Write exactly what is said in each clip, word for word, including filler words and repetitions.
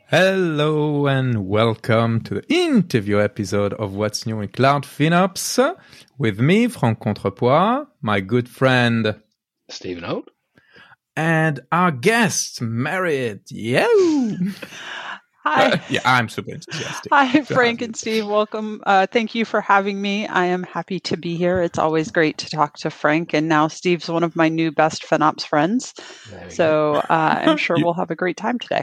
Hello and welcome to the interview episode of What's New in Cloud FinOps with me, Franck Contrepois, my good friend Stephen Holt, and our guest, Merit. Yo! Hi. Uh, yeah, I'm super enthusiastic. Hi, Frank and Steve. Welcome. Uh, thank you for having me. I am happy to be here. It's always great to talk to Frank. And now Steve's one of my new best FinOps friends. So uh, I'm sure we'll have a great time today.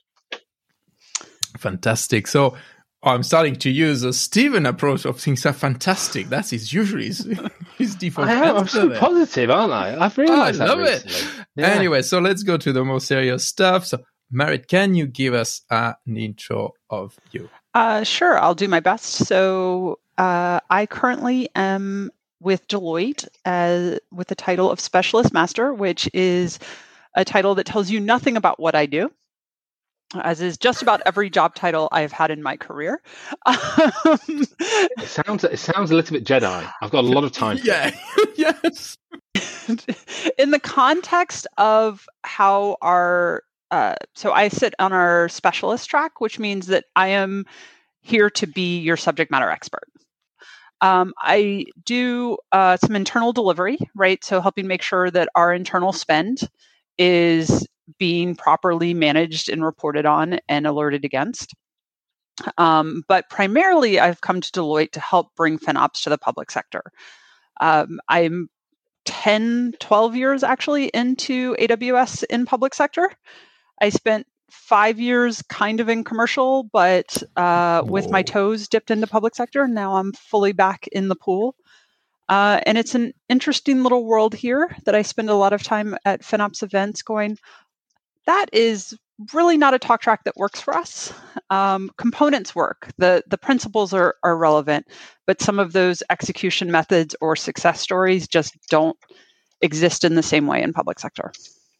Fantastic. So I'm starting to use a Stephen approach of things are fantastic. That is usually his, his default. I am. I'm so there. Positive, aren't I? I've realized oh, I that love recently. it. Yeah. Anyway, so let's go to the more serious stuff. So, Merit, can you give us an intro of you? Uh, sure. I'll do my best. So uh, I currently am with Deloitte as, with the title of Specialist Master, which is a title that tells you nothing about what I do, as is just about every job title I've had in my career. it sounds it sounds a little bit Jedi. I've got a lot of time. Yeah, yes. In the context of how our, uh, so I sit on our specialist track, which means that I am here to be your subject matter expert. Um, I do uh, some internal delivery, right? So helping make sure that our internal spend is being properly managed and reported on and alerted against. Um, but primarily, I've come to Deloitte to help bring FinOps to the public sector. Um, I'm ten, twelve years actually into A W S in public sector. I spent five years kind of in commercial, but uh, with my toes dipped into public sector. Now I'm fully back in the pool. Uh, and it's an interesting little world here that I spend a lot of time at FinOps events going, that is really not a talk track that works for us. Um, components work. The the principles are, are relevant, but some of those execution methods or success stories just don't exist in the same way in public sector.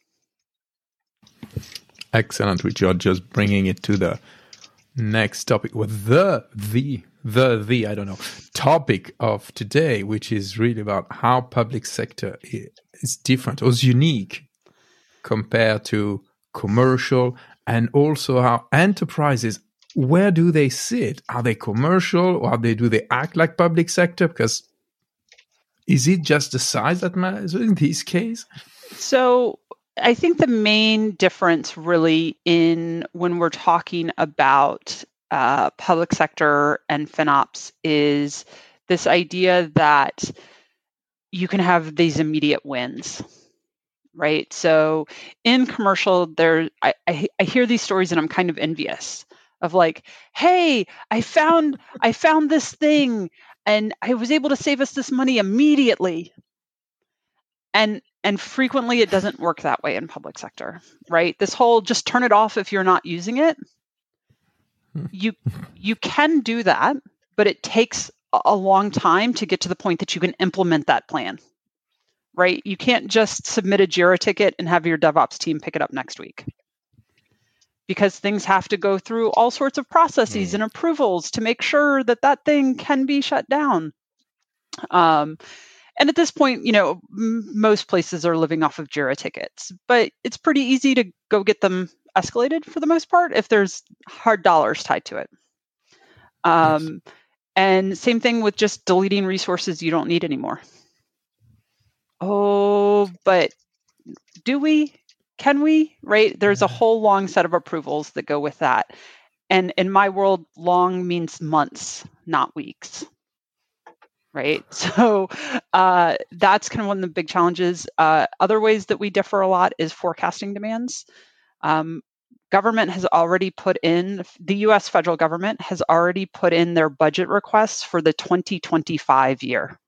Excellent, which you're just bringing it to the next topic with the, the, the, the, I don't know, topic of today, which is really about how public sector is different or is unique compared to commercial, and also how enterprises, where do they sit? Are they commercial or are they, do they act like public sector? Because is it just the size that matters in this case? So I think the main difference really in when we're talking about uh, public sector and FinOps is this idea that you can have these immediate wins. Right. So in commercial, there, I, I, I hear these stories and I'm kind of envious of like, hey, I found I found this thing and I was able to save us this money immediately. And and frequently it doesn't work that way in public sector. Right. This whole just turn it off if you're not using it. You you can do that, but it takes a long time to get to the point that you can implement that plan. Right? You can't just submit a Jira ticket and have your DevOps team pick it up next week. Because things have to go through all sorts of processes mm. and approvals to make sure that that thing can be shut down. Um, and at this point, you know, m- most places are living off of Jira tickets, but it's pretty easy to go get them escalated for the most part if there's hard dollars tied to it. Um, yes. And same thing with just deleting resources you don't need anymore. Oh, but do we? Can we? Right? There's a whole long set of approvals that go with that. And in my world, long means months, not weeks. Right? So uh, that's kind of one of the big challenges. Uh, other ways that we differ a lot is forecasting demands. Um, government has already put in, the U S federal government has already put in their budget requests for the twenty twenty-five year.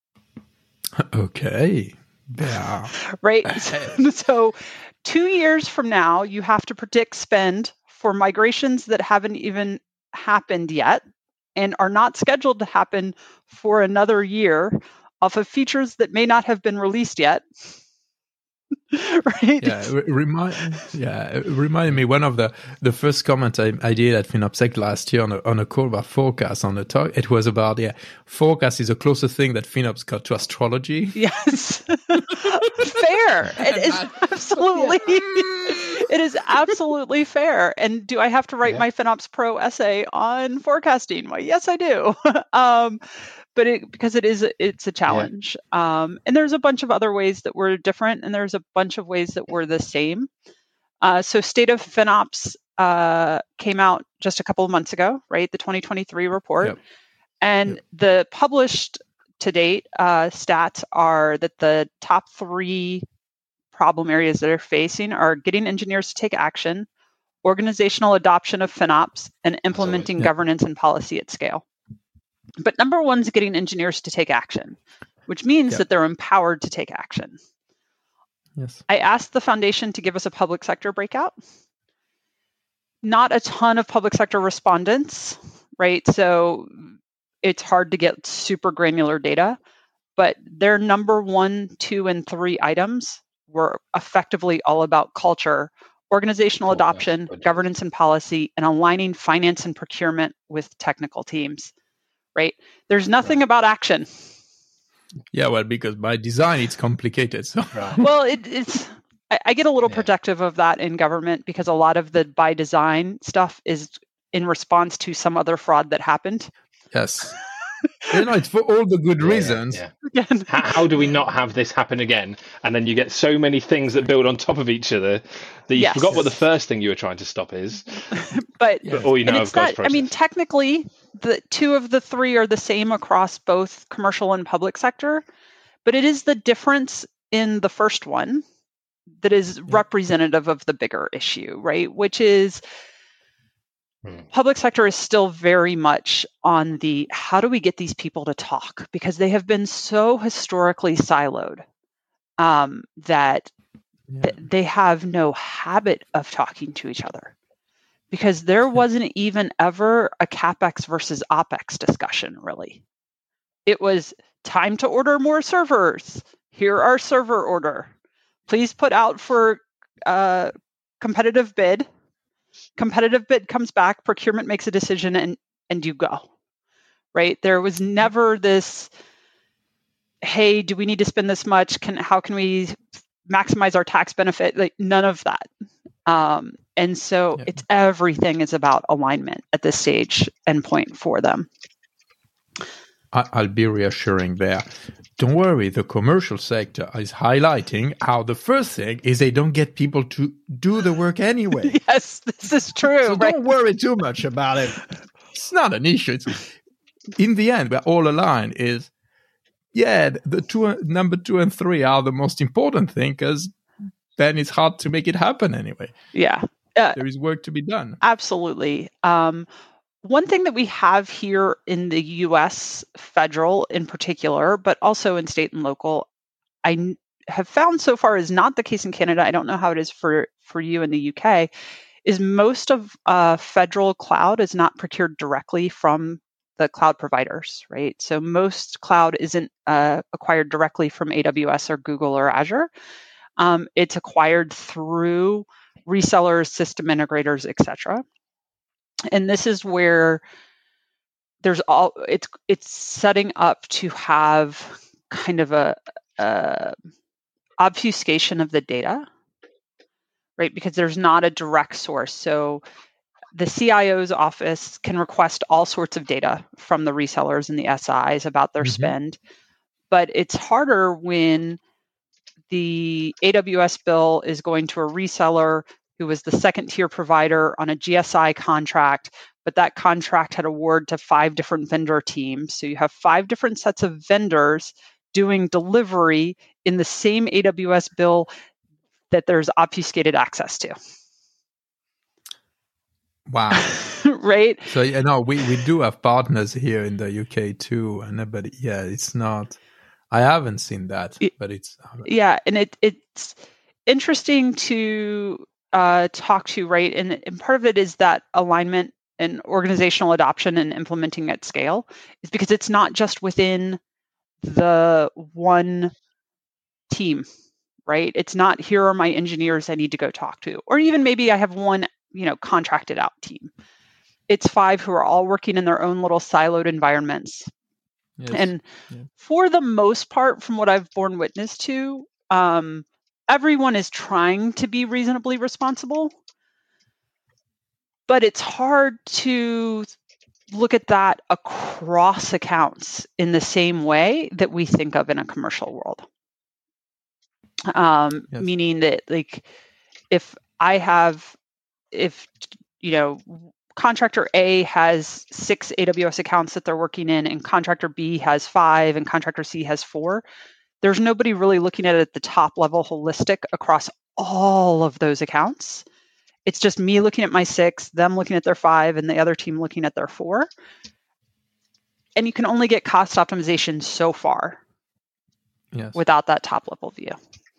Okay. Yeah. Right. So two years from now, you have to predict spend for migrations that haven't even happened yet and are not scheduled to happen for another year off of features that may not have been released yet. Right. Yeah, re- remind yeah, it reminded me one of the, the first comments I, I did at FinOpsec last year on a, on a call about forecast on the talk. It was about yeah, forecast is the closest thing that FinOps got to astrology. Yes, fair. It is absolutely. It is absolutely fair. And do I have to write Yeah. my FinOps Pro essay on forecasting? Why, yes, I do. um, but it, because it is, it's a challenge. Yeah. Um, and there's a bunch of other ways that we're different, and there's a bunch of ways that we're the same. Uh, so State of FinOps uh, came out just a couple of months ago, right? The twenty twenty-three report. Yep. And yep. the published to date uh, stats are that the top three problem areas that they're facing are getting engineers to take action, organizational adoption of FinOps, and implementing yeah. governance and policy at scale. But number one is getting engineers to take action, which means yeah. that they're empowered to take action. Yes. I asked the foundation to give us a public sector breakout. Not a ton of public sector respondents, right? So it's hard to get super granular data, but their number one, two, and three items were effectively all about culture, organizational oh, adoption, governance and policy, and aligning finance and procurement with technical teams, right? There's nothing right. about action. Yeah, well, because by design, it's complicated. So. Right. Well, it, it's I, I get a little yeah. protective of that in government because a lot of the by design stuff is in response to some other fraud that happened. Yes. You know, it's for all the good yeah, reasons. Yeah. how, how do we not have this happen again? And then you get so many things that build on top of each other that you yes. forgot what the first thing you were trying to stop is. but, but all you know of God's process. I mean, technically, the two of the three are the same across both commercial and public sector, but it is the difference in the first one that is yeah. representative of the bigger issue, right? Which is public sector is still very much on the how do we get these people to talk, because they have been so historically siloed um, that yeah. th- they have no habit of talking to each other, because there wasn't even ever a CapEx versus OpEx discussion, really. It was time to order more servers. Here are server order. Please put out for uh, competitive bid. Competitive bid comes back, procurement makes a decision, and and you go, right? There was never this, hey, do we need to spend this much? Can how can we maximize our tax benefit? Like none of that. Um, and so yeah. it's everything is about alignment at this stage and point for them. I'll be reassuring there. Don't worry, the commercial sector is highlighting how the first thing is they don't get people to do the work anyway. Yes, this is true. So right? Don't worry too much about it. It's not an issue. It's, in the end, we're all aligned is, yeah, the two, number two and three are the most important thing, because then it's hard to make it happen anyway. Yeah. Uh, there is work to be done. Absolutely. Um, One thing that we have here in the U S federal in particular, but also in state and local, I n- have found so far is not the case in Canada. I don't know how it is for, for you in the U K, is most of uh, federal cloud is not procured directly from the cloud providers, right? So most cloud isn't uh, acquired directly from A W S or Google or Azure. Um, it's acquired through resellers, system integrators, et cetera. And this is where there's all it's it's setting up to have kind of a, a obfuscation of the data, right? Because there's not a direct source. So the C I O's office can request all sorts of data from the resellers and the S Is about their mm-hmm. spend, but it's harder when the A W S bill is going to a reseller who was the second tier provider on a G S I contract, but that contract had award to five different vendor teams. So you have five different sets of vendors doing delivery in the same A W S bill that there's obfuscated access to. Wow. Right? So, you know, we, we do have partners here in the U K too, and but yeah, it's not, I haven't seen that, but it's. Yeah, and it it's interesting to Uh, talk to, right? And, and part of it is that alignment and organizational adoption and implementing at scale is because it's not just within the one team, right? It's not, here are my engineers I need to go talk to, or even maybe I have one, you know, contracted out team. It's five who are all working in their own little siloed environments. Yes. And yeah. for the most part, from what I've borne witness to, um, everyone is trying to be reasonably responsible, but it's hard to look at that across accounts in the same way that we think of in a commercial world. Um, yes. Meaning that, like, if I have, if, you know, contractor A has six A W S accounts that they're working in, and contractor B has five, and contractor C has four, there's nobody really looking at it at the top level holistic across all of those accounts. It's just me looking at my six, them looking at their five, and the other team looking at their four. And you can only get cost optimization so far yes. without that top level view.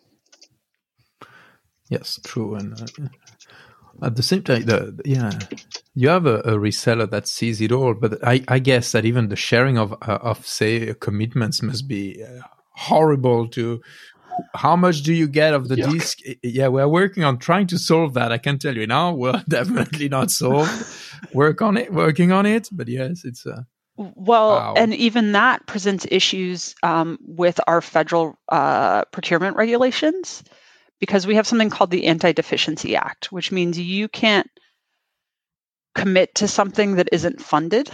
Yes, true. And uh, at the same time, the, the, yeah, you have a, a reseller that sees it all. But I, I guess that even the sharing of, uh, of say, commitments must be uh, horrible to... How much do you get of the Yuck. disk? Yeah, we're working on trying to solve that. I can tell you now, we're definitely not solved. Work on it, working on it. But yes, it's a... Uh, well, wow. And even that presents issues um, with our federal uh, procurement regulations, because we have something called the Anti-Deficiency Act, which means you can't commit to something that isn't funded.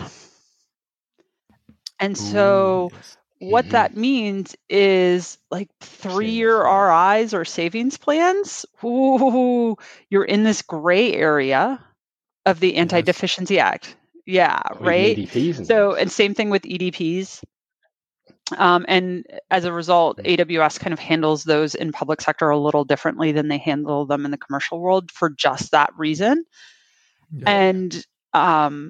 And so... Ooh, yes. What mm-hmm. that means is, like, three-year R Is or savings plans. Ooh, you're in this gray area of the Anti-Deficiency yes. Act. Yeah, oh, right? E D Ps and so, and same thing with E D Ps. Um, and as a result, A W S kind of handles those in public sector a little differently than they handle them in the commercial world for just that reason. Yeah. And um,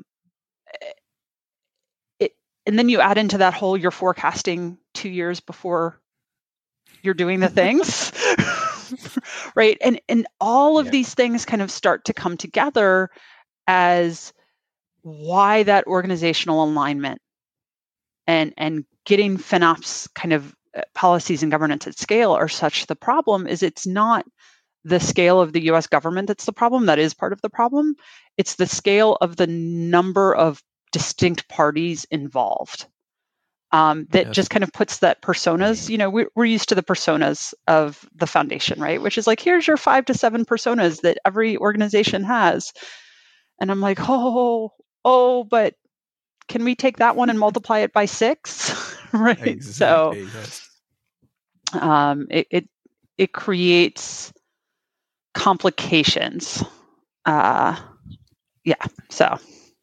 And then you add into that whole, you're forecasting two years before you're doing the things, right? And and all of yeah. these things kind of start to come together as why that organizational alignment and, and getting FinOps kind of policies and governance at scale are such the problem. Is it's not the scale of the U S government that's the problem. That is part of the problem. It's the scale of the number of distinct parties involved um, that yes. just kind of puts that personas, you know, we're, we're used to the personas of the foundation, right? Which is like, here's your five to seven personas that every organization has. And I'm like, oh, oh, but can we take that one and multiply it by six? right. Exactly, so yes. um, it, it, it creates complications. Uh, yeah. So.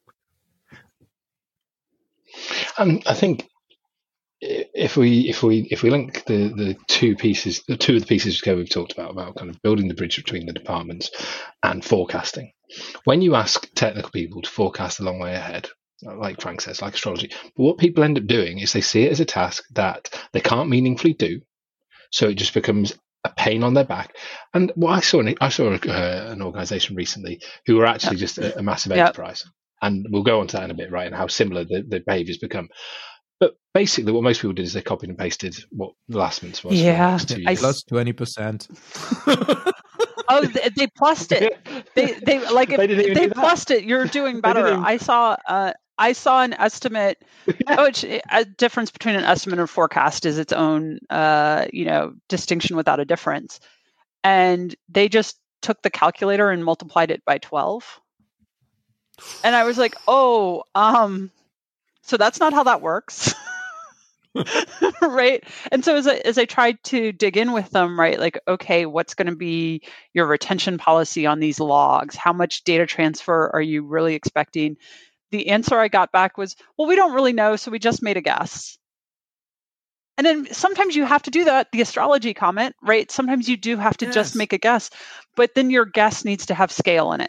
Um, I think if we if we if we link the, the two pieces, the two of the pieces we've talked about about kind of building the bridge between the departments and forecasting. When you ask technical people to forecast a long way ahead, like Frank says, like astrology, but what people end up doing is they see it as a task that they can't meaningfully do, so it just becomes a pain on their back. And what I saw, I saw uh, an organisation recently who were actually just a, a massive yep. enterprise. And we'll go on to that in a bit, right, and how similar the, the behaviours become. But basically, what most people did is they copied and pasted what the last month's was. Yeah, I, plus twenty percent. oh, they, they plussed it. They they like if they, they plussed it. You're doing better. I saw uh, I saw an estimate. Yeah. Which a difference between an estimate and forecast is its own, uh, you know, distinction without a difference. And they just took the calculator and multiplied it by twelve. And I was like, oh, um, so that's not how that works. right. And so as I, as I tried to dig in with them, right, like, okay, what's going to be your retention policy on these logs? How much data transfer are you really expecting? The answer I got back was, well, we don't really know. So we just made a guess. And then sometimes you have to do that, the astrology comment, right? Sometimes you do have to yes. just make a guess, but then your guess needs to have scale in it.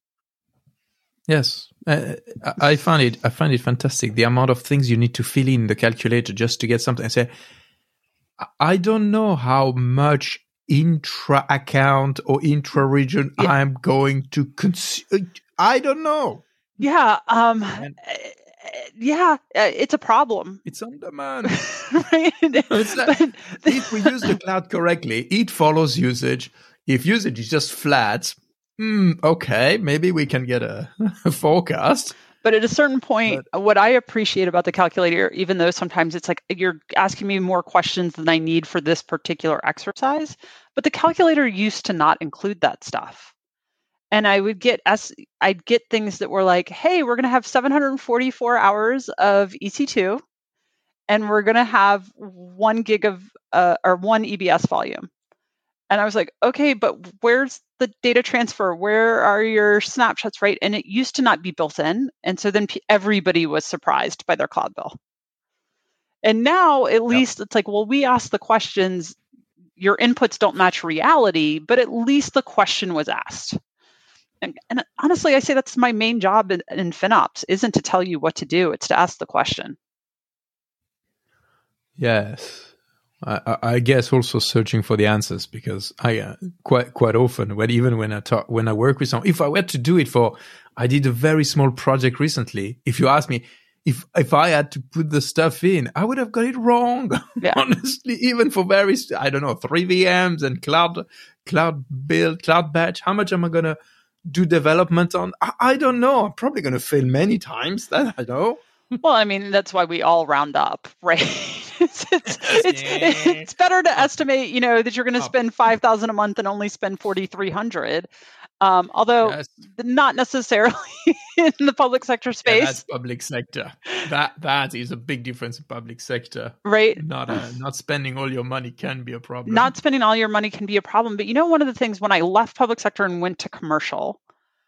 Yes, uh, I find it. I find it fantastic. The amount of things you need to fill in the calculator just to get something. I say, I don't know how much intra account or intra region yeah. I'm going to consume. I don't know. Yeah. Um. And yeah, it's a problem. It's on demand. right. It's like, but, if we use the cloud correctly, it follows usage. If usage is just flat. Hmm, okay, maybe we can get a, a forecast. But at a certain point, but, what I appreciate about the calculator, even though sometimes it's like you're asking me more questions than I need for this particular exercise, but the calculator used to not include that stuff. And I would get us, I'd get things that were like, hey, we're going to have seven hundred forty-four hours of E C two, and we're going to have one gig of, uh, or one E B S volume. And I was like, okay, but where's the data transfer? Where are your snapshots, right? And it used to not be built in. And so then p- everybody was surprised by their cloud bill. And now at least yep. It's like, well, we asked the questions, your inputs don't match reality, but at least the question was asked. And, and honestly, I say that's my main job in, in FinOps, isn't to tell you what to do, it's to ask the question. Yes. I, I guess also searching for the answers, because I uh, quite quite often, when even when I talk, when I work with someone, if I were to do it for, I did a very small project recently. If you ask me if if I had to put the stuff in, I would have got it wrong. Yeah. Honestly, even for very, I don't know, three V Ms and cloud cloud build, cloud batch. How much am I gonna do development on? I, I don't know. I'm probably gonna fail many times. That I know. Well, I mean, that's why we all round up, right? it's, it's, it's, it's better to estimate, you know, that you're going to spend five thousand a month and only spend forty-three hundred. Um, although yes. Not necessarily in the public sector space. Yeah, that's public sector. That that is a big difference in public sector, right? Not uh, not spending all your money can be a problem. Not spending all your money can be a problem. But you know, one of the things when I left public sector and went to commercial,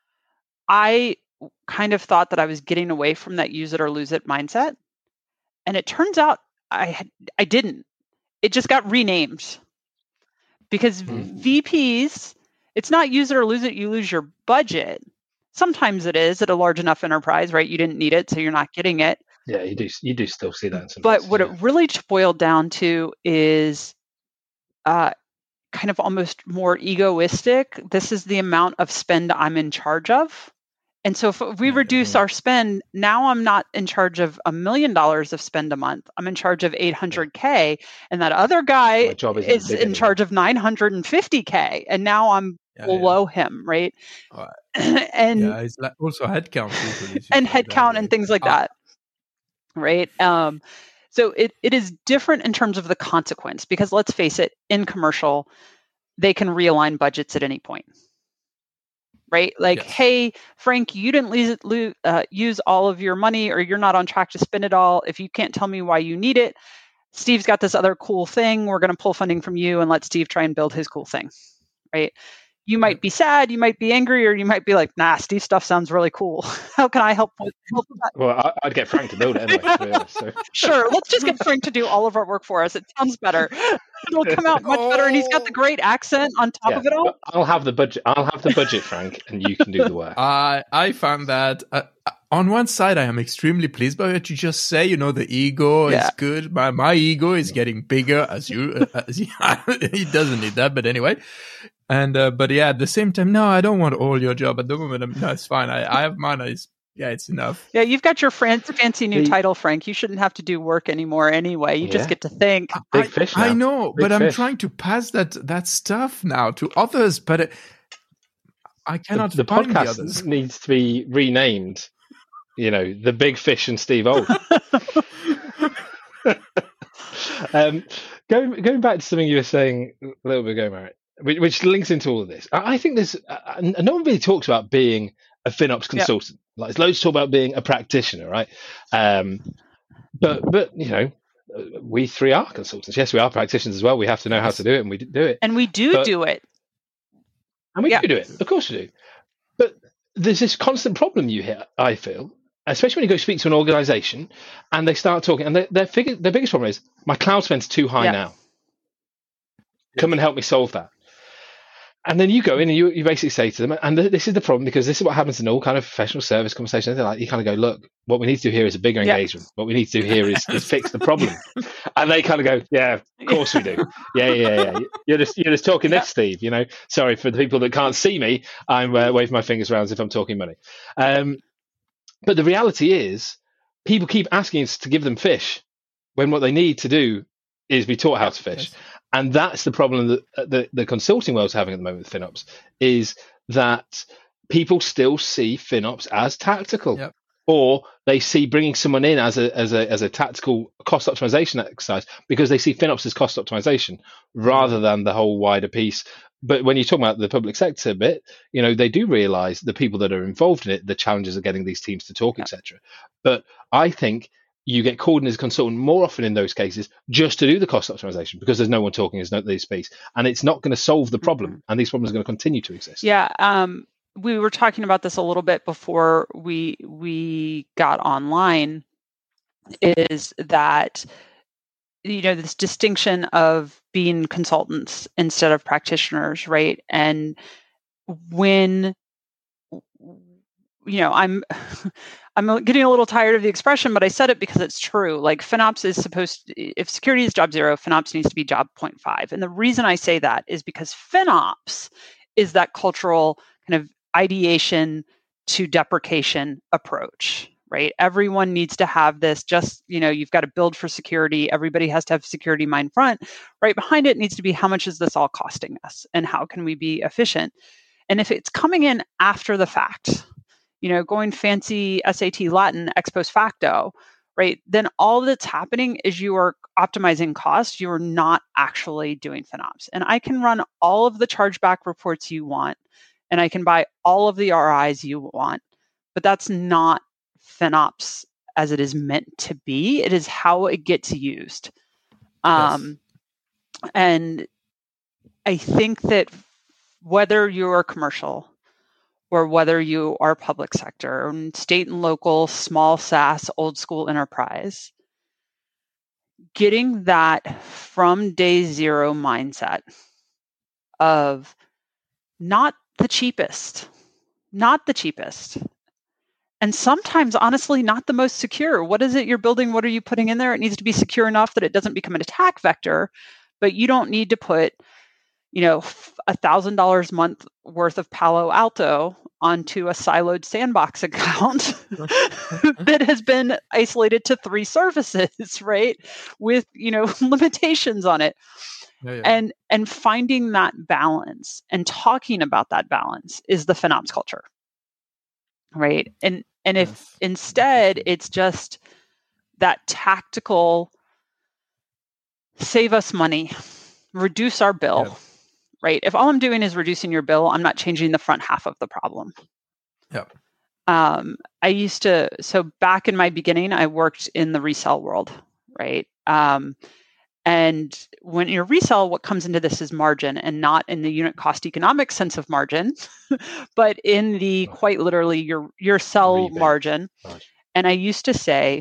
I kind of thought that I was getting away from that use it or lose it mindset. And it turns out I had, I didn't. It just got renamed. Because mm-hmm. V Ps, it's not use it or lose it, you lose your budget. Sometimes it is at a large enough enterprise, right? You didn't need it, so you're not getting it. Yeah, you do you do still see that in some But places, what yeah. it really boiled down to is uh, kind of almost more egoistic. This is the amount of spend I'm in charge of. And so if we reduce our spend, now I'm not in charge of a million dollars of spend a month. I'm in charge of eight hundred K. And that other guy is in charge of nine hundred fifty K. And now I'm yeah, below yeah. him, right? Uh, and yeah, it's like also headcount. And headcount and things like that, right? Um, so it, it is different in terms of the consequence, because let's face it, in commercial, they can realign budgets at any point. Right? Like, yes. Hey, Frank, you didn't lose, lose, uh, use all of your money, or you're not on track to spend it all. If you can't tell me why you need it, Steve's got this other cool thing. We're going to pull funding from you and let Steve try and build his cool thing. Right? You might be sad, you might be angry, or you might be like, nah, Steve's stuff sounds really cool. How can I help with, help with that? Well, I'd get Frank to build it anyway. Yeah, so. Sure, let's just get Frank to do all of our work for us. It sounds better. It'll come out much better, and he's got the great accent on top yeah, of it all. I'll have the budget. I'll have the budget, Frank, and you can do the work. I I found that uh, on one side, I am extremely pleased by what you just say. You know, the ego yeah. is good. My my ego is getting bigger as you. Uh, as he, he doesn't need that, but anyway. And uh, but yeah, at the same time, no, I don't want all your job at the moment. I'm, no, it's fine. I, I have mine. It's, yeah, it's enough. Yeah, you've got your fran- fancy new the, title, Frank. You shouldn't have to do work anymore anyway. You yeah. just get to think. Big I, fish now. I know, Big but fish. I'm trying to pass that that stuff now to others. But it, I cannot. The, the find podcast the others. Needs to be renamed. You know, the Big Fish and Steve Old. um, going going back to something you were saying a little bit ago, Marit, which, which links into all of this. I, I think there's uh, no one really talks about being a FinOps consultant. Yep. Like, there's loads to talk about being a practitioner, right? Um, but but you know, we three are consultants. Yes, we are practitioners as well. We have to know how to do it, and we do it. And we do but, do it. And we yeah. do do it. Of course we do. But there's this constant problem you hear, I feel, especially when you go speak to an organization and they start talking, and their, their, figure, their biggest problem is, my cloud spend's too high yeah. now. Come and help me solve that. And then you go in and you, you basically say to them, and th- this is the problem, because this is what happens in all kind of professional service conversations. They're like, you kind of go, look, what we need to do here is a bigger yeah. engagement. What we need to do here is, is fix the problem. And they kind of go, yeah, of course we do. Yeah, yeah, yeah. You're just you're just talking yeah. this, Steve. You know, sorry for the people that can't see me. I'm uh, waving my fingers around as if I'm talking money. Um, but the reality is, people keep asking us to give them fish when what they need to do is be taught how to fish. Yes. And that's the problem that the, the consulting world's having at the moment with FinOps, is that people still see FinOps as tactical. Yep. or they see bringing someone in as a as a as a tactical cost optimization exercise because they see FinOps as cost optimization rather than the whole wider piece. But when you talk about the public sector bit, you know, they do realize the people that are involved in it, the challenges of getting these teams to talk, yeah. et cetera. But I think you get called in as a consultant more often in those cases just to do the cost optimization because there's no one talking, there's no there's space, and it's not going to solve the problem, mm-hmm. and these problems are going to continue to exist. Yeah, um, we were talking about this a little bit before we we got online. Is that you know this distinction of being consultants instead of practitioners, right? And when you know, I'm I'm getting a little tired of the expression, but I said it because it's true. Like FinOps is supposed to, if security is job zero, FinOps needs to be job zero point five. And the reason I say that is because FinOps is that cultural kind of ideation to deprecation approach, right? Everyone needs to have this just, you know, you've got to build for security. Everybody has to have security mind front. Right behind it needs to be how much is this all costing us and how can we be efficient? And if it's coming in after the fact, you know, going fancy S A T Latin ex post facto, right? Then all that's happening is you are optimizing costs. You are not actually doing FinOps. And I can run all of the chargeback reports you want, and I can buy all of the R Is you want, but that's not FinOps as it is meant to be. It is how it gets used. Um, yes. And I think that whether you're commercial, or whether you are public sector, state and local, small SaaS, old school enterprise, getting that from day zero mindset of not the cheapest, not the cheapest, and sometimes, honestly, not the most secure. What is it you're building? What are you putting in there? It needs to be secure enough that it doesn't become an attack vector, but you don't need to put you know, a thousand dollars a month worth of Palo Alto onto a siloed sandbox account that has been isolated to three services, right? With, you know, limitations on it. Yeah, yeah. And and finding that balance and talking about that balance is the FinOps culture. Right. And and if yes. instead it's just that tactical save us money, reduce our bill. Yeah. Right. If all I'm doing is reducing your bill, I'm not changing the front half of the problem. Yeah. Um, I used to, so back in my beginning, I worked in the resell world, right? Um, and when you resell, what comes into this is margin, and not in the unit cost economic sense of margin, but in the quite literally your your sell Rebate. margin. Gosh. And I used to say,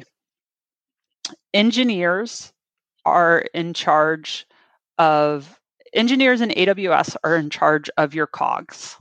engineers are in charge of Engineers in A W S are in charge of your cogs.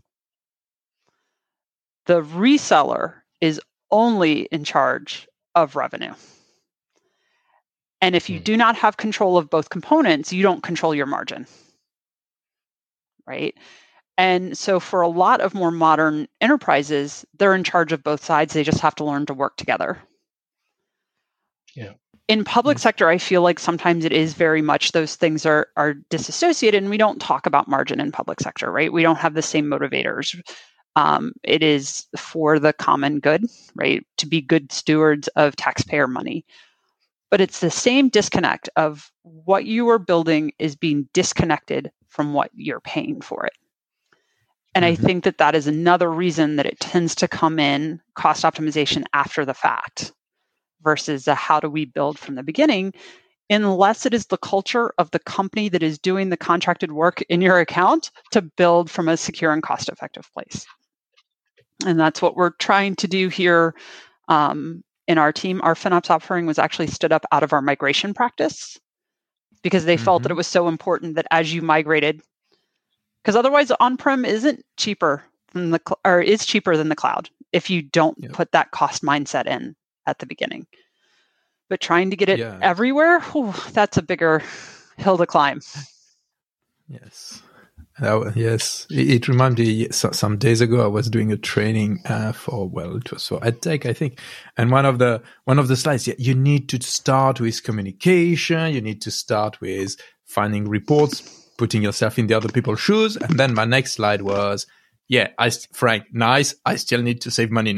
The reseller is only in charge of revenue. And if you mm. do not have control of both components, you don't control your margin. Right? And so for a lot of more modern enterprises, they're in charge of both sides. They just have to learn to work together. Yeah. In public sector, I feel like sometimes it is very much those things are are disassociated, and we don't talk about margin in public sector, right? We don't have the same motivators. Um, it is for the common good, right? To be good stewards of taxpayer money. But it's the same disconnect of what you are building is being disconnected from what you're paying for it. And mm-hmm. I think that that is another reason that it tends to come in cost optimization after the fact, versus a how do we build from the beginning, unless it is the culture of the company that is doing the contracted work in your account to build from a secure and cost-effective place. And that's what we're trying to do here um, in our team. Our FinOps offering was actually stood up out of our migration practice because they mm-hmm. felt that it was so important that as you migrated, because otherwise on-prem isn't cheaper than the cl- or is cheaper than the cloud if you don't yep. put that cost mindset in at the beginning. But trying to get it yeah. everywhere, whew, that's a bigger hill to climb. Yes. Uh, yes. It, it reminded me, so, some days ago, I was doing a training uh, for, well, it was for EdTech, I think. And one of the, one of the slides, yeah, you need to start with communication. You need to start with finding reports, putting yourself in the other people's shoes. And then my next slide was, yeah, I, Frank, nice. I still need to save money now.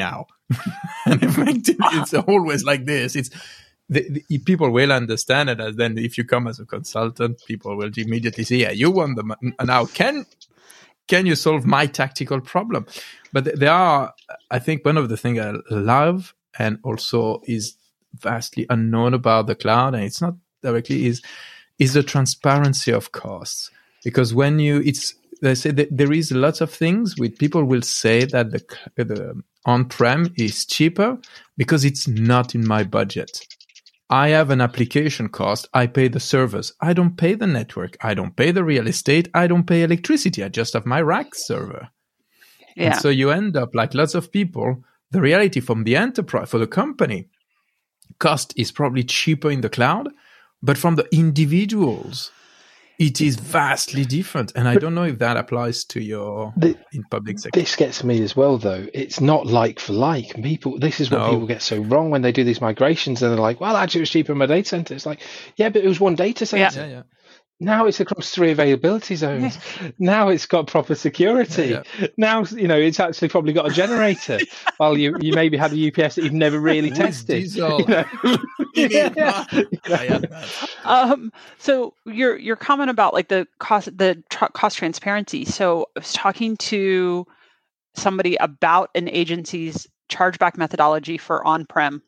And effectively, it's always like this. It's the, the, people will understand it, as then if you come as a consultant, people will immediately say, "Yeah, you want them now. Can can you solve my tactical problem?" But there are, I think, one of the things I love and also is vastly unknown about the cloud, and it's not directly is is the transparency of costs. Because when you, it's they say that there is lots of things with people will say that the the on-prem is cheaper because it's not in my budget. I have an application cost. I pay the servers. I don't pay the network. I don't pay the real estate. I don't pay electricity. I just have my rack server. Yeah. And so you end up like lots of people. The reality from the enterprise, for the company, cost is probably cheaper in the cloud, but from the individuals, it is vastly different. And I don't know if that applies to your the, in public sector. This gets me as well, though. It's not like for like. People, this is what no. people get so wrong when they do these migrations, and they're like, "Well, actually, it was cheaper in my data center." It's like, yeah, but it was one data center. Yeah, yeah. yeah. Now it's across three availability zones. Yeah. Now it's got proper security. Yeah, yeah. Now, you know, it's actually probably got a generator. While you, you maybe had a U P S that you've never really tested. You know? yeah. Yeah. Um, so your your comment about like the cost the tr- cost transparency. So I was talking to somebody about an agency's chargeback methodology for on-prem,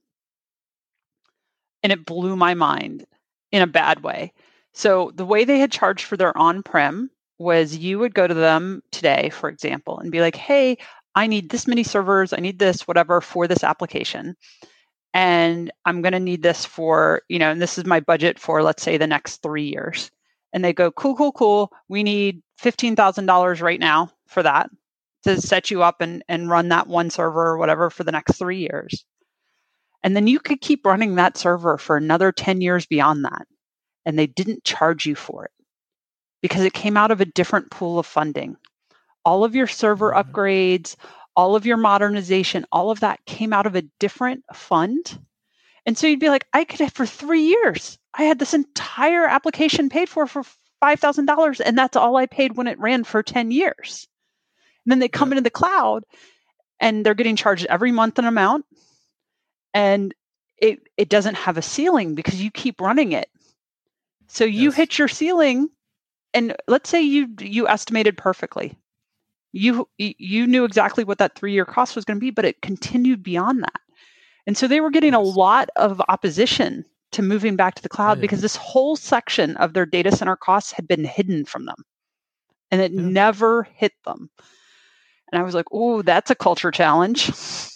and it blew my mind in a bad way. So the way they had charged for their on-prem was you would go to them today, for example, and be like, "Hey, I need this many servers. I need this, whatever, for this application. And I'm going to need this for, you know, and this is my budget for, let's say, the next three years. And they go, cool, cool, cool. We need fifteen thousand dollars right now for that to set you up and, and run that one server or whatever for the next three years. And then you could keep running that server for another ten years beyond that. And they didn't charge you for it because it came out of a different pool of funding. All of your server mm-hmm. upgrades, all of your modernization, all of that came out of a different fund. And so you'd be like, I could have for three years. I had this entire application paid for for five thousand dollars, and that's all I paid when it ran for ten years. And then they come yeah. into the cloud, and they're getting charged every month an amount, and it it doesn't have a ceiling because you keep running it. So you yes. hit your ceiling, and let's say you you estimated perfectly. You you knew exactly what that three-year cost was going to be, but it continued beyond that. And so they were getting yes. a lot of opposition to moving back to the cloud yeah. because this whole section of their data center costs had been hidden from them, and it yeah. never hit them. And I was like, "Oh, that's a culture challenge."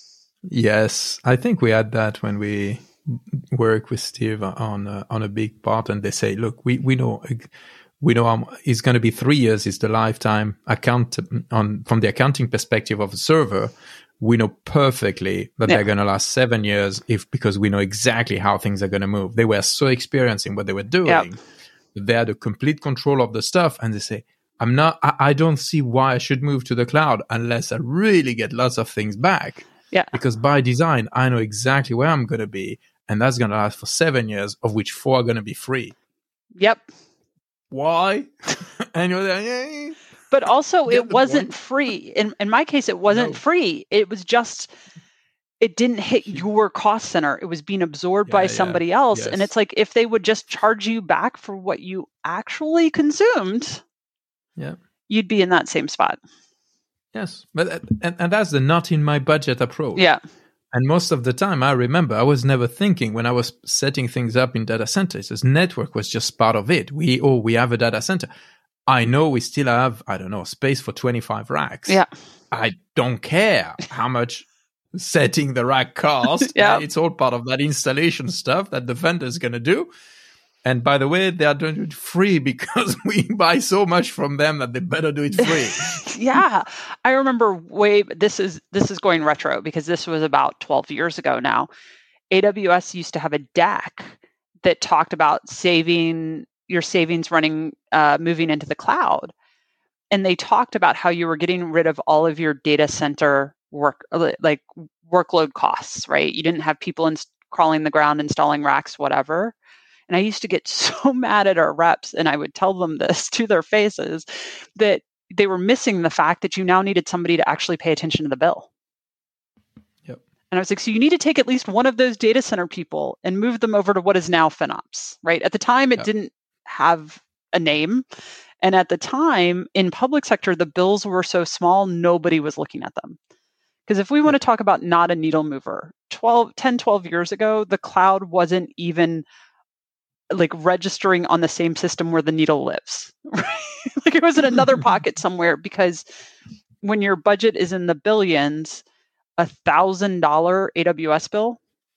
Yes, I think we had that when we work with Steve on a, on a big part, and they say, "Look, we we know we know um, it's going to be three years is the lifetime account on from the accounting perspective of a server. We know perfectly that yeah. they're going to last seven years if because we know exactly how things are going to move. They were so experienced in what they were doing, yep. they had a complete control of the stuff, and they say." I'm not. I, I don't see why I should move to the cloud unless I really get lots of things back. Yeah. Because by design, I know exactly where I'm going to be, and that's going to last for seven years, of which four are going to be free. Yep. Why? And you're like, yay. But also, it wasn't point. free. In in my case, it wasn't no. free. It was just. It didn't hit your cost center. It was being absorbed yeah, by somebody yeah. else, yes. and it's like if they would just charge you back for what you actually consumed. Yeah, you'd be in that same spot. Yes, but and, and that's the not in my budget approach. Yeah, and most of the time, I remember I was never thinking when I was setting things up in data centers. This network was just part of it. We oh, we have a data center. I know we still have I don't know space for twenty-five racks. Yeah, I don't care how much setting the rack costs. Yeah, it's all part of that installation stuff that the vendor is going to do. And by the way, they are doing it free because we buy so much from them that they better do it free. Yeah. I remember way, this is, this is going retro because this was about twelve years ago now. A W S used to have a D A C that talked about saving your savings running, uh, moving into the cloud. And they talked about how you were getting rid of all of your data center work, like workload costs, right? You didn't have people in, crawling the ground, installing racks, whatever. And I used to get so mad at our reps, and I would tell them this to their faces, that they were missing the fact that you now needed somebody to actually pay attention to the bill. Yep. And I was like, so you need to take at least one of those data center people and move them over to what is now FinOps, right? At the time, it yeah. didn't have a name. And at the time, in public sector, the bills were so small, nobody was looking at them. Because if we want to talk about not a needle mover, twelve, ten, twelve years ago, the cloud wasn't even like registering on the same system where the needle lives. Right? Like it was in another pocket somewhere, because when your budget is in the billions, a thousand dollar A W S bill,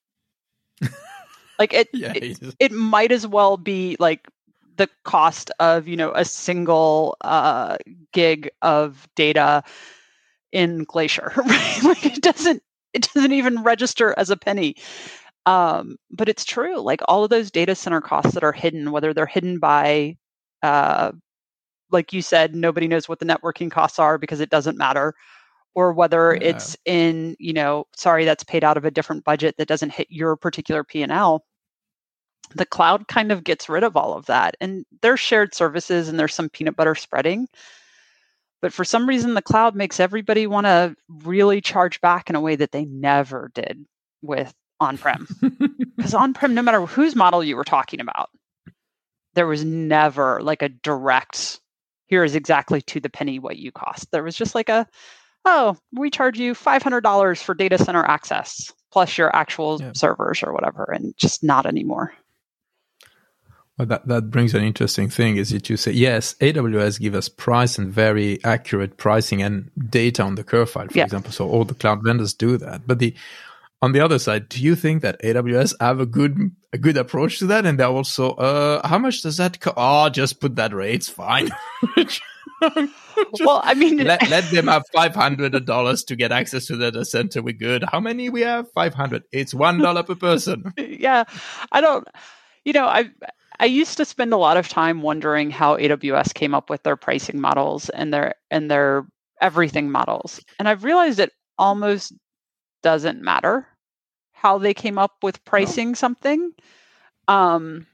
like it, yeah, it, it might as well be like the cost of, you know, a single uh, gig of data in Glacier, right? Like it doesn't, it doesn't even register as a penny. Um, but it's true. Like all of those data center costs that are hidden, whether they're hidden by, uh, like you said, nobody knows what the networking costs are because it doesn't matter, or whether yeah. it's in, you know, sorry, that's paid out of a different budget that doesn't hit your particular P and L. The cloud kind of gets rid of all of that. And there's shared services and there's some peanut butter spreading. But for some reason, the cloud makes everybody want to really charge back in a way that they never did with on-prem. Because on-prem, no matter whose model you were talking about, there was never like a direct, here is exactly to the penny what you cost. There was just like a, oh, we charge you five hundred dollars for data center access, plus your actual yeah. servers or whatever, and just not anymore. Well, that, that brings an interesting thing, is that you say, yes, A W S give us price and very accurate pricing and data on the curve file, for yeah. example. So all the cloud vendors do that. But the on the other side, do you think that A W S have a good a good approach to that? And they're also, uh, how much does that cost? Oh, just put that rate, it's fine. Just well, I mean, let, let them have five hundred dollars to get access to the data center. We're good. How many we have? five hundred. It's one dollar per person. Yeah. I don't, you know, I I used to spend a lot of time wondering how A W S came up with their pricing models and their and their everything models. And I've realized it almost doesn't matter how they came up with pricing something. Um,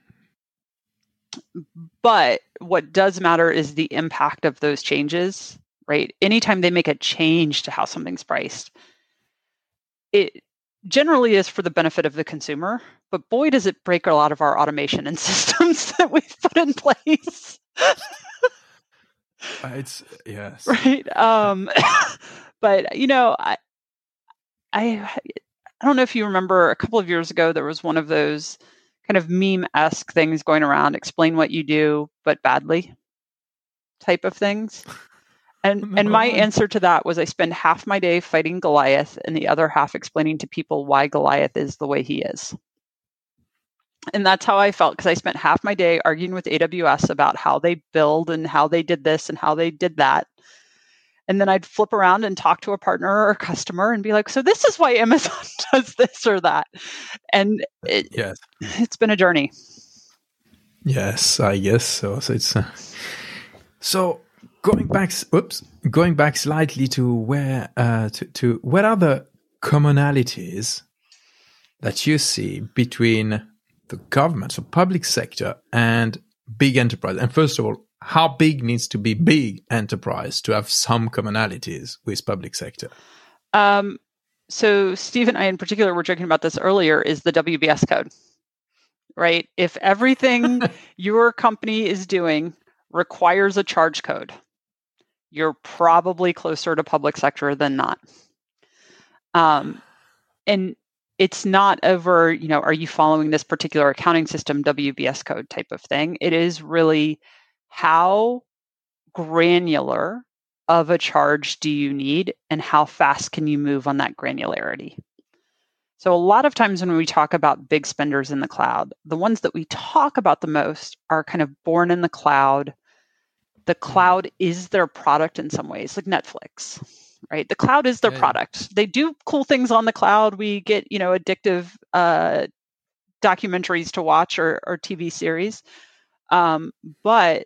but what does matter is the impact of those changes, right? Anytime they make a change to how something's priced, it generally is for the benefit of the consumer, but boy, does it break a lot of our automation and systems that we've put in place. uh, it's, yes. Right. Um, but, you know, I, I, I don't know if you remember a couple of years ago, there was one of those kind of meme-esque things going around, explain what you do, but badly type of things. And no. and my answer to that was I spend half my day fighting Goliath and the other half explaining to people why Goliath is the way he is. And that's how I felt, because I spent half my day arguing with A W S about how they build and how they did this and how they did that. And then I'd flip around and talk to a partner or a customer and be like, so this is why Amazon does this or that. And it, yes. it's been a journey. Yes, I guess so. So it's uh, so going back. Oops, going back slightly to where uh, to, to what are the commonalities that you see between the government, so public sector, and big enterprise? And first of all, how big needs to be big enterprise to have some commonalities with public sector? Um, so Steve and I in particular were joking about this earlier, is the W B S code, right? If everything your company is doing requires a charge code, you're probably closer to public sector than not. Um, and it's not over, you know, are you following this particular accounting system W B S code type of thing? It is really, how granular of a charge do you need and how fast can you move on that granularity? So a lot of times when we talk about big spenders in the cloud, the ones that we talk about the most are kind of born in the cloud. The cloud is their product in some ways, like Netflix, right? The cloud is their yeah. product. They do cool things on the cloud. We get, you know, addictive uh, documentaries to watch or, or T V series. Um, but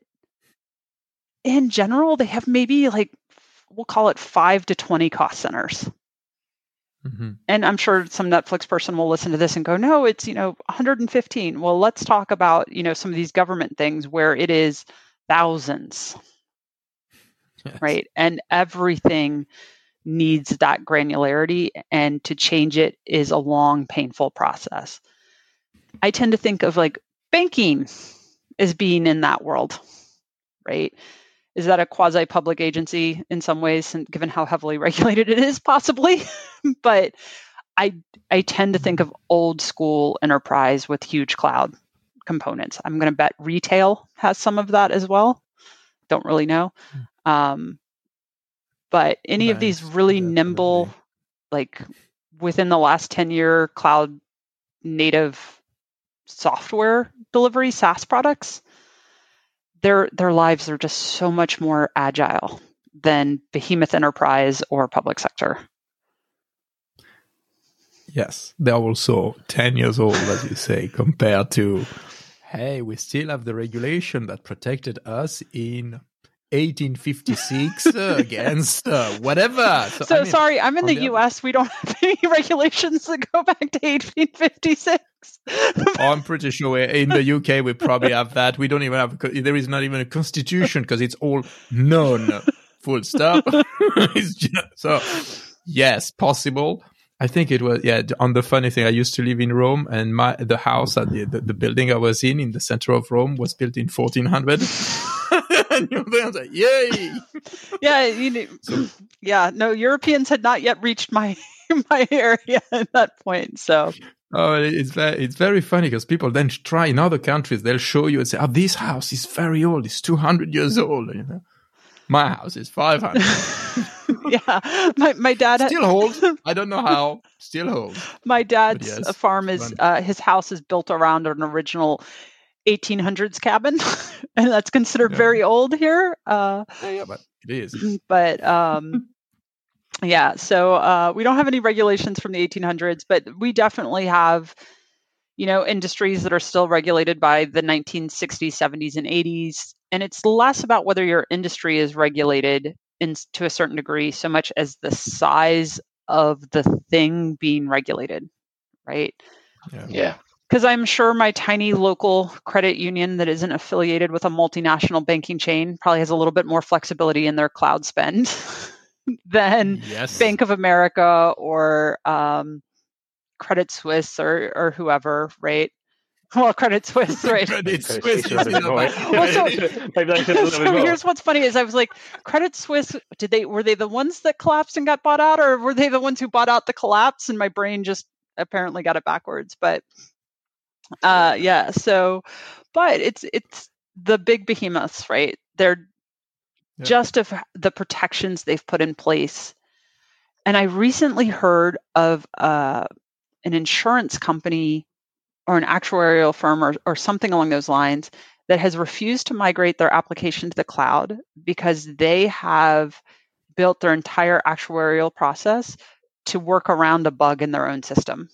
in general, they have maybe like, we'll call it five to twenty cost centers. Mm-hmm. And I'm sure some Netflix person will listen to this and go, no, it's, you know, one hundred fifteen. Well, let's talk about, you know, some of these government things where it is thousands, yes. right? And everything needs that granularity, and to change it is a long, painful process. I tend to think of like banking as being in that world, right? Is that a quasi-public agency in some ways, and given how heavily regulated it is, possibly? But I I tend to think of old school enterprise with huge cloud components. I'm going to bet retail has some of that as well. Don't really know. Um, but any of these Banks, really definitely. nimble, like within the last ten year cloud native software delivery SaaS products, their their lives are just so much more agile than behemoth enterprise or public sector. Yes, they're also ten years old, as you say, compared to, hey, we still have the regulation that protected us in eighteen fifty-six uh, against uh, whatever. So, so I mean, sorry, I'm in the U S. We don't have any regulations that go back to eighteen fifty-six. Oh, I'm pretty sure in the U K we probably have that. We don't even have, there is not even a constitution because it's all known, full stop. It's just, so, yes, possible. I think it was, yeah, on the funny thing, I used to live in Rome, and my the house, at the, the, the building I was in, in the center of Rome, was built in fourteen hundred. And you're there, like, yay! Yeah, you know, so, yeah, no, Europeans had not yet reached my my area at that point, so... Oh, it's very, it's very funny because people then try in other countries, they'll show you and say, oh, this house is very old, it's two hundred years old, you know. My house is five hundred. Yeah, my my dad still holds. I don't know how. Still holds. My dad's yes, farm is uh, his house is built around an original eighteen hundreds cabin, and that's considered yeah. very old here. Uh, yeah, yeah, but it is. But um, yeah, so uh, we don't have any regulations from the eighteen hundreds, but we definitely have, you know, industries that are still regulated by the nineteen sixties, seventies, and eighties. And it's less about whether your industry is regulated in, to a certain degree, so much as the size of the thing being regulated, right? Yeah. Because I'm sure my tiny local credit union that isn't affiliated with a multinational banking chain probably has a little bit more flexibility in their cloud spend than yes. Bank of America or um, Credit Suisse or, or whoever, right? Well, Credit Suisse, right? Credit Suisse. well, so, so here's what's funny is I was like, Credit Suisse, did they were they the ones that collapsed and got bought out, or were they the ones who bought out the collapse? And my brain just apparently got it backwards. But uh, yeah, so but it's it's the big behemoths, right? They're yeah. just of the protections they've put in place. And I recently heard of uh, an insurance company or an actuarial firm or, or something along those lines that has refused to migrate their application to the cloud because they have built their entire actuarial process to work around a bug in their own system.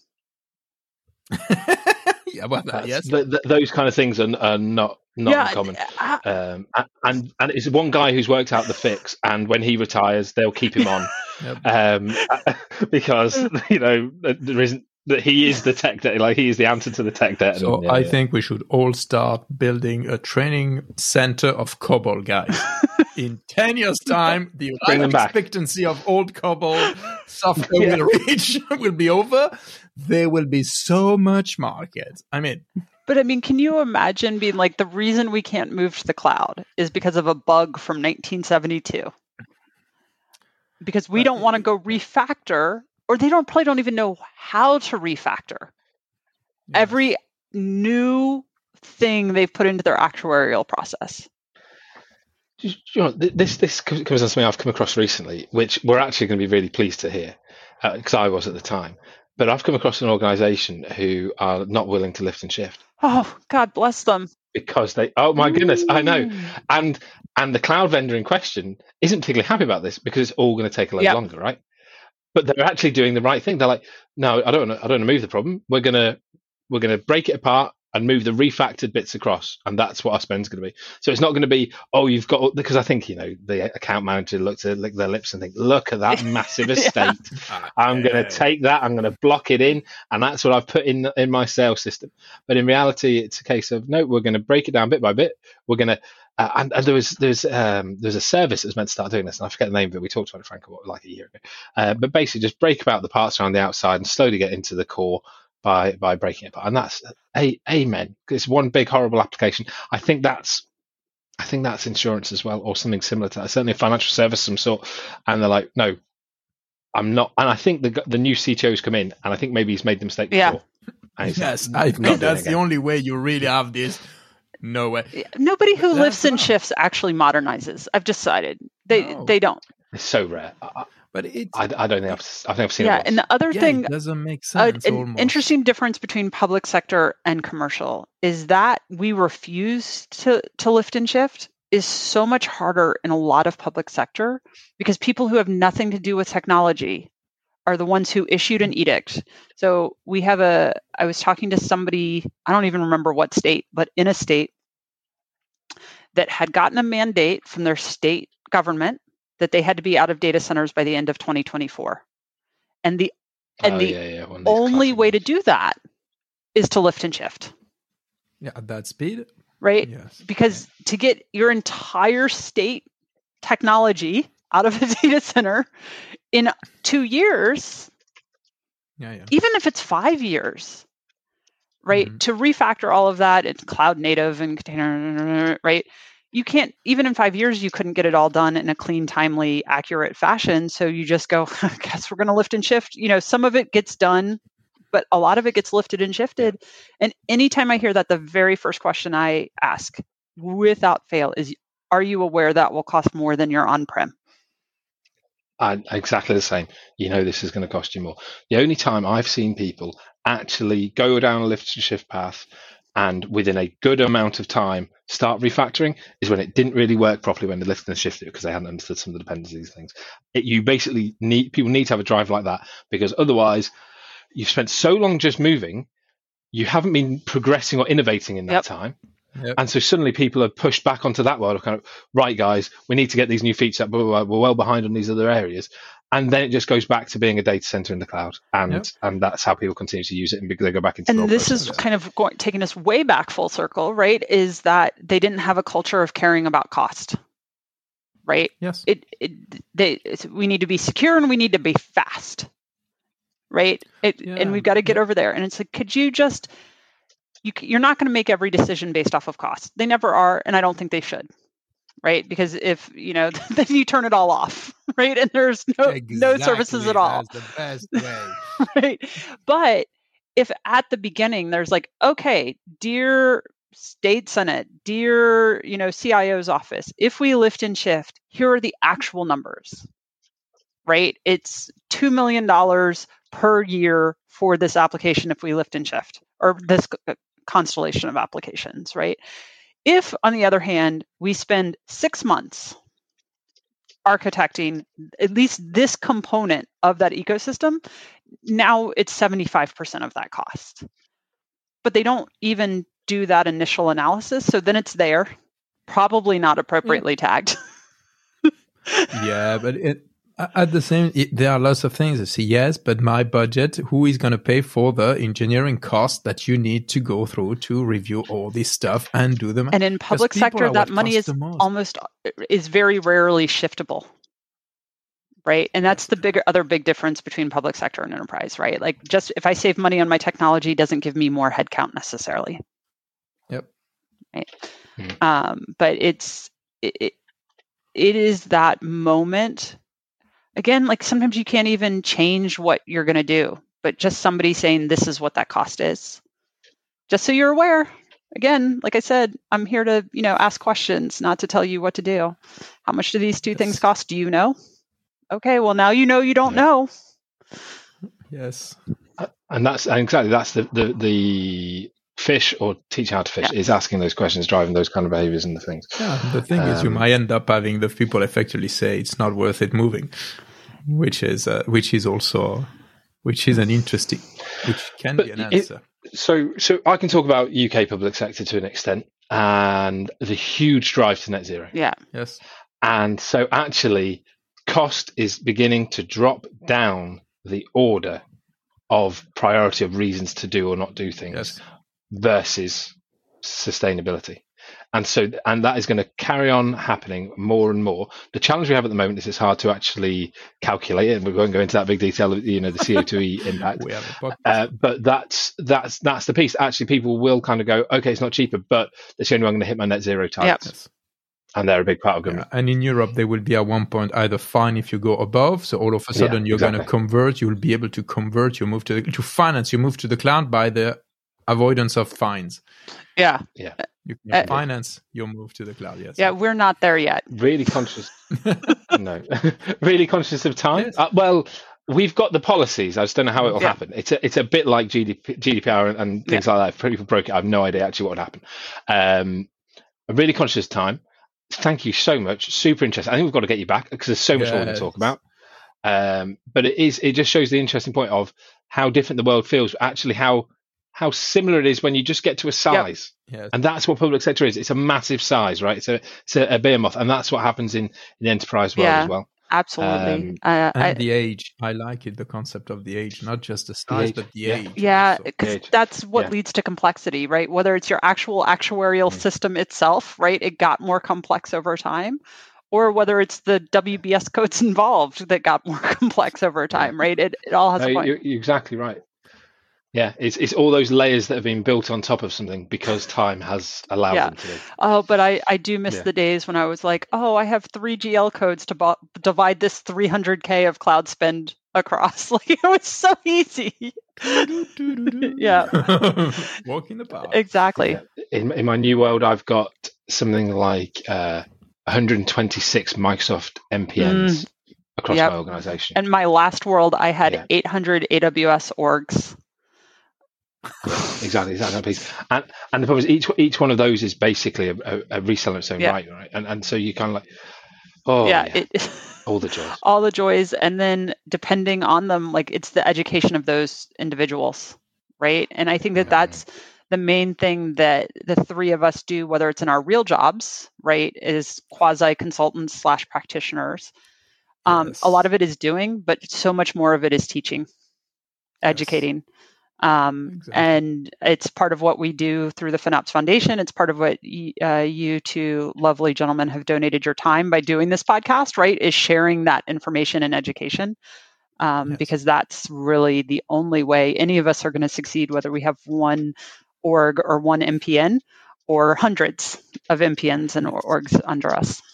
Yeah, well, that, yes. The, the, those kind of things are, are not not yeah, uncommon. I, um, and and it's one guy who's worked out the fix, and when he retires, they'll keep him on yep. um, because you know there isn't. That he is the tech debt, like he is the answer to the tech debt. So and, yeah, I yeah. think we should all start building a training center of COBOL guys. In ten years' time, the life expectancy of old COBOL software yeah. will reach, will be over. There will be so much market. I mean, but I mean, can you imagine being like, the reason we can't move to the cloud is because of a bug from nineteen seventy-two? Because we don't want to go refactor. Or they don't probably don't even know how to refactor yeah. every new thing they've put into their actuarial process. You know, this this comes on something I've come across recently, which we're actually going to be really pleased to hear, because uh, I was at the time. But I've come across an organisation who are not willing to lift and shift. Oh, God bless them. Because they, oh my goodness, I know, and and the cloud vendor in question isn't particularly happy about this because it's all going to take a lot yep. longer, right? But they're actually doing the right thing. They're like, no, I don't want to, I don't want to move the problem. We're gonna we're gonna break it apart and move the refactored bits across, and that's what our spend's going to be. So it's not going to be, oh, you've got, because I think, you know, the account manager looks at lick their lips and think, look at that massive estate. yeah. I'm going to take that, I'm going to block it in, and that's what I've put in in my sales system. But in reality, it's a case of, no, we're going to break it down bit by bit. We're going to, uh, and, and there was there's um, there's a service that was meant to start doing this, and I forget the name of it. We talked about it, Frank, like a year ago. Uh, but basically, just break about the parts around the outside and slowly get into the core by by breaking it apart. And that's a amen. It's one big horrible application. I think that's I think that's insurance as well, or something similar to that. Certainly a financial service of some sort. And they're like, no, I'm not. And I think the the new C T O's come in, and I think maybe he's made the mistake yeah. before. Yes, I think that's the only way you really have this. No way. Nobody who lifts and shifts actually modernizes. I've decided they no. they don't. It's so rare. I, but it's, I, I don't think I've, I've never seen yeah, it. Yeah, and the other yeah, thing it doesn't make sense. Uh, an interesting difference between public sector and commercial is that we refuse to to lift and shift is so much harder in a lot of public sector because people who have nothing to do with technology are the ones who issued an edict. So we have a, I was talking to somebody, I don't even remember what state, but in a state that had gotten a mandate from their state government that they had to be out of data centers by the end of twenty twenty-four. And the and oh, the yeah, yeah. only way to do that is to lift and shift. Yeah, at that speed. Right? Yes. Because yeah. to get your entire state technology out of a data center in two years, yeah, yeah. even if it's five years, right? Mm-hmm. To refactor all of that, it's cloud native and container, right? You can't, even in five years, you couldn't get it all done in a clean, timely, accurate fashion. So you just go, I guess we're going to lift and shift. You know, some of it gets done, but a lot of it gets lifted and shifted. And anytime I hear that, the very first question I ask without fail is, are you aware that will cost more than your on-prem? Uh, exactly the same. You know this is going to cost you more. The only time I've seen people actually go down a lift and shift path and within a good amount of time start refactoring is when it didn't really work properly when they lifted and shifted it because they hadn't understood some of the dependencies and things. It, you basically need, people need to have a drive like that because otherwise you've spent so long just moving, you haven't been progressing or innovating in that yep. time. Yep. And so suddenly people are pushed back onto that world of kind of, right, guys, we need to get these new features up, but we're well behind on these other areas. And then it just goes back to being a data center in the cloud. And yep. and that's how people continue to use it and because they go back into And this process. is kind of going, taking us way back full circle, right? Is that they didn't have a culture of caring about cost, right? Yes. It, it they it's, we need to be secure and we need to be fast, right? It, yeah. And we've got to get yeah. over there. And it's like, could you just... You, you're not going to make every decision based off of cost. They never are, and I don't think they should, right? Because if, you know, then you turn it all off, right? And there's no exactly. no services at all. That's the best way. Right? But if at the beginning there's like, okay, dear State Senate, dear, you know, C I O's office, if we lift and shift, here are the actual numbers, right? It's two million dollars per year for this application if we lift and shift, or this constellation of applications, right? If, on the other hand, we spend six months architecting at least this component of that ecosystem, now it's seventy-five percent of that cost. But they don't even do that initial analysis, so then it's there, probably not appropriately yeah. tagged. Yeah, but it, at the same, it, there are lots of things. I say yes, but my budget, who is going to pay for the engineering cost that you need to go through to review all this stuff and do them? And in public sector, that money is almost, is very rarely shiftable, right? And that's the bigger, other big difference between public sector and enterprise, right? Like just if I save money on my technology, doesn't give me more headcount necessarily. Yep. Right. Mm-hmm. Um, but it's, it, it, it is that moment. Again, like sometimes you can't even change what you're going to do, but just somebody saying this is what that cost is. Just so you're aware. Again, like I said, I'm here to, you know, ask questions, not to tell you what to do. How much do these two yes. things cost? Do you know? Okay, well now you know you don't yeah. know. Yes. And that's and exactly that's the the the fish or teach how to fish yeah. is asking those questions, driving those kind of behaviors and the things. Yeah, the thing um, is you might end up having the people effectively say it's not worth it moving, which is uh, which is also which is an interesting, which can but be an answer. It, So, so I can talk about U K public sector to an extent and the huge drive to net zero. Yeah. Yes. And so actually cost is beginning to drop down the order of priority of reasons to do or not do things Yes. versus sustainability. And so, and that is going to carry on happening more and more. The challenge we have at the moment is it's hard to actually calculate it, and we won't go into that big detail of, you know, the C O two E impact. We have a podcast. Uh, but that's that's that's the piece. Actually, people will kind of go, okay, it's not cheaper, but that's the only way I'm going to hit my net zero targets. Yep. Yes. And they're a big part of Yeah. government. And in Europe, they will be at one point either fine if you go above. So all of a sudden, Yeah, you're exactly. going to convert. You will be able to convert your move to the, to finance. You move to the cloud by the avoidance of fines. Yeah. You can Uh, finance your move to the cloud. Yes. Yeah. We're not there yet. Really conscious. no, really conscious of time. Yes. Uh, well, we've got the policies. I just don't know how it will Yeah. happen. It's a, it's a bit like G D P, G D P R and, and things like that. If people broke it, I have no idea actually what would happen. Um, I'm really conscious of time. Thank you so much. Super interesting. I think we've got to get you back because there's so much more we can Yes. talk about. Um, but it is. It just shows the interesting point of how different the world feels. Actually, how how similar it is when you just get to a size. Yes. And that's what public sector is. It's a massive size, right? It's a it's a, a behemoth, and that's what happens in, in the enterprise world Yeah. as well. Absolutely. Um, uh, And I, the age. I like it, the concept of the age, not just the size, age, but the yeah. age. yeah, also. because Age. that's what Yeah. leads to complexity, right? Whether it's your actual actuarial Mm. system itself, right? It got more complex over time, or whether it's the W B S codes involved that got more complex over time, right? It, it all has No, a point. you're, you're exactly right. Yeah, it's it's all those layers that have been built on top of something because time has allowed Yeah. them to. Be. Oh, but I, I do miss Yeah. the days when I was like, oh, I have three G L codes to bo- divide this three hundred K of cloud spend across. Like, it was so easy. Yeah. Walk in the park. Exactly. Yeah. In in my new world, I've got something like uh, one hundred twenty-six Microsoft M P Ns across Yep. my organization. And my last world, I had Yeah. eight hundred A W S orgs. Yeah, exactly, exactly that piece. And and the problem is each each one of those is basically a, a, a reseller in its own Yeah. right, right? And and so you kind of like, oh yeah, yeah, It, all the joys. all the joys. And then depending on them, like it's the education of those individuals, right? And I think that Mhm. that's the main thing that the three of us do, whether it's in our real jobs, right, is quasi consultants slash practitioners. Um, Yes. A lot of it is doing, but so much more of it is teaching, educating. Um, Exactly. And it's part of what we do through the FinOps Foundation. It's part of what y- uh, you two lovely gentlemen have donated your time by doing this podcast, right? Is sharing that information and education. Um, Yes. Because that's really the only way any of us are going to succeed, whether we have one org or one M P N or hundreds of M P Ns and Yes. orgs under us.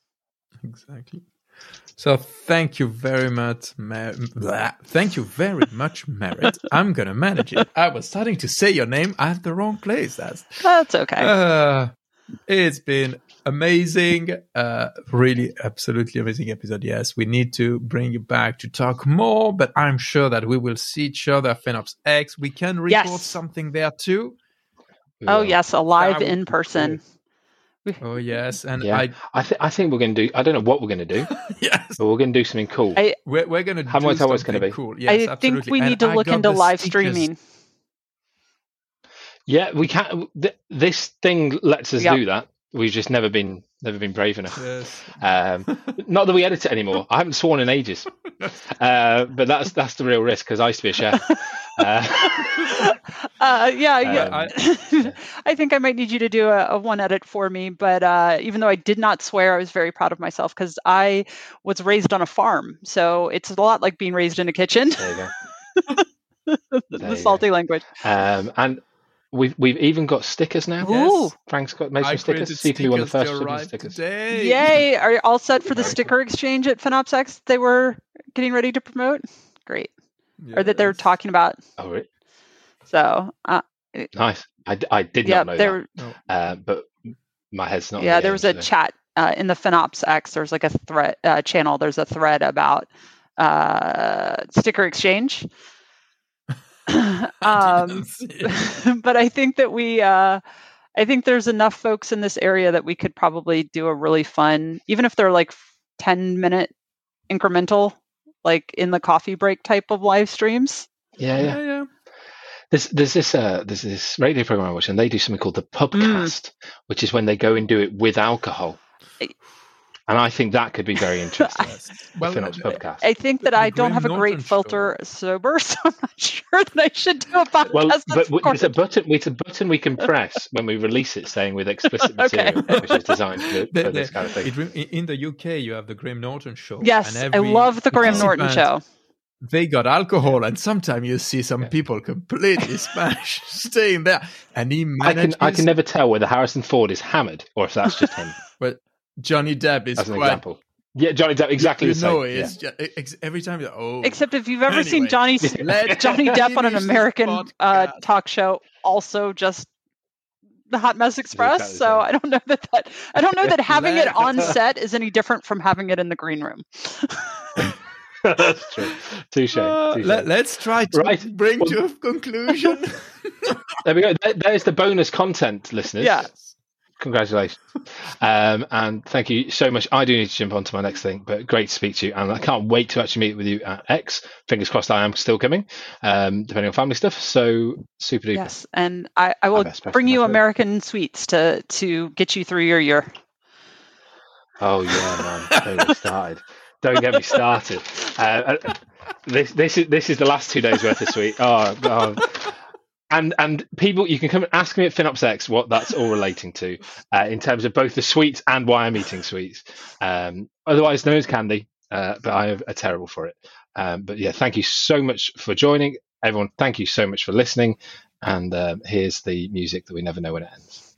Exactly. So thank you very much, Mer- blah. Thank you very much, Merit. I'm gonna manage it. I was starting to say your name at the wrong place. That's That's okay. uh, it's been amazing. Uh, really, absolutely amazing episode. Yes, we need to bring you back to talk more, but I'm sure that we will see each other at FinOps X. We can record Yes. something there too. Oh, Yeah. yes, a live That would in be person. Oh yes, and Yeah. I I think I think we're going to do. I don't know what we're going to do, yes, but we're going to do something cool. I- we're, we're gonna How do much hours something gonna be? cool. Yes, I absolutely. think we And need to I look got into the live stickers. streaming. Yeah, we can't. Th- this thing lets us Yep. do that. We've just never been never been brave enough. Yes. Um, not that we edit it anymore. I haven't sworn in ages, uh, but that's that's the real risk because I used to be a chef. Uh, Uh, yeah, yeah. Um, I, I think I might need you to do a, a one edit for me. But uh, even though I did not swear, I was very proud of myself because I was raised on a farm. So it's a lot like being raised in a kitchen. there you go. The you salty language. Um, and we've we've even got stickers now. Ooh. Frank's got made I some created stickers. So you can be one of the stickers first to to do arrive stickers. today. Yay! Are you all set for the Very sticker exchange at FinOps X they were getting ready to promote? Great. Or that they were Yes. talking about. Oh, really? So, uh, Nice. I, d- I did yeah, not know there. that, uh, but my head's not. in Yeah, the there game was a today. chat uh, in the FinOps X. There's like a thread uh, channel. There's a thread about uh, sticker exchange. I um, didn't see it. but I think that we, uh, I think there's enough folks in this area that we could probably do a really fun, even if they're like ten minute incremental, like in the coffee break type of live streams. Yeah, yeah. yeah, yeah. There's there's this uh, there's this radio program I watch, and they do something called the pubcast, mm. which is when they go and do it with alcohol. And I think that could be very interesting. well, podcast. I think that the, I don't have a great Norton filter show. sober, so I'm not sure that I should do a podcast. Well, but there's a button. It's a button we can press when we release it, saying with explicit material, okay. which is designed for, the, for this the, kind of thing. It, in the U K, you have the Graham Norton show. Yes, and every I love the Graham Norton show. They got alcohol, and sometimes you see some yeah. people completely smashed staying there, and he manages. I can I can never tell whether Harrison Ford is hammered or if that's just him. But Johnny Depp is as an quite, example. Yeah, Johnny Depp, exactly you the same. know, it's yeah. just, every time you're, oh. Except if you've ever anyway. seen Johnny Johnny Depp on an American uh, talk show, also just the Hot Mess Express. Exactly so I don't know that, that I don't know that having it on set is any different from having it in the green room. That's true. Touche. Uh, let, let's try to right. bring well, to a conclusion. There we go. There, there's the bonus content, listeners. Yeah. Congratulations. Um, and thank you so much. I do need to jump on to my next thing, but great to speak to you. And I can't wait to actually meet with you at X. Fingers crossed I am still coming, um, depending on family stuff. So super duper. Yes. And I, I will bring you American sweets to, to get you through your year. Oh, yeah, man. Don't get me started. Don't get me started. Uh, this this is this is the last two days worth of sweet. Oh, oh. And and people, you can come and ask me at FinOpsX what that's all relating to, uh, in terms of both the sweets and why I'm eating sweets. Um, otherwise known as candy, uh, but I are terrible for it. Um, but yeah, thank you so much for joining, everyone. Thank you so much for listening. And uh, here's the music that we never know when it ends.